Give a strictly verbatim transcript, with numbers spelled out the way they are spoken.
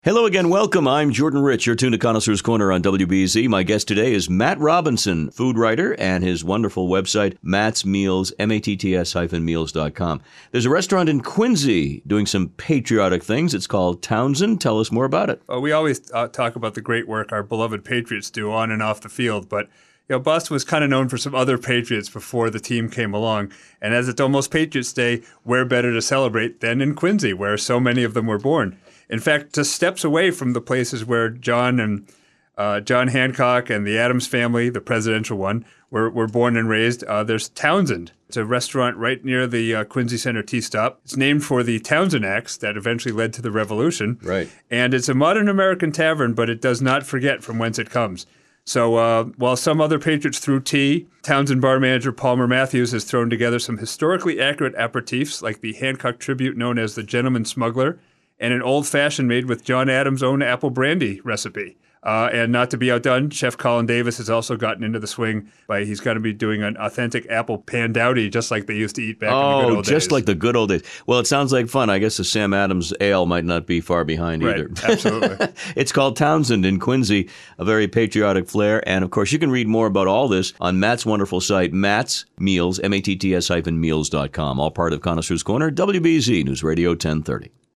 Hello again, welcome. I'm Jordan Rich. You're tuned to Connoisseur's Corner on W B Z. My guest today is Matt Robinson, food writer, and his wonderful website, Matt's Meals, M A T T S hyphen meals dot com. There's a restaurant in Quincy doing some patriotic things. It's called Townsend. Tell us more about it. Well, we always uh, talk about the great work our beloved Patriots do on and off the field, but you know, Boston was kind of known for some other Patriots before the team came along. And as it's almost Patriots Day, where better to celebrate than in Quincy, where so many of them were born. In fact, just steps away from the places where John and uh, John Hancock and the Adams family, the presidential one, were, were born and raised, uh, there's Townsend. It's a restaurant right near the uh, Quincy Center T-Stop. It's named for the Townsend Acts that eventually led to the Revolution. Right. And it's a modern American tavern, but it does not forget from whence it comes. So uh, while some other Patriots threw tea, Townsend bar manager Palmer Matthews has thrown together some historically accurate aperitifs like the Hancock tribute known as the Gentleman Smuggler, and an old-fashioned made with John Adams' own apple brandy recipe. Uh, and not to be outdone, Chef Colin Davis has also gotten into the swing by he's going to be doing an authentic apple pandowdy just like they used to eat back oh, in the good old days. Oh, just like the good old days. Well, it sounds like fun. I guess the Sam Adams ale might not be far behind right, either. Absolutely. It's called Townsend in Quincy, a very patriotic flair. And, of course, you can read more about all this on Matt's wonderful site, Matt's Meals, M A T T S hyphen meals dot com, all part of Connoisseur's Corner, W B Z News Radio ten thirty.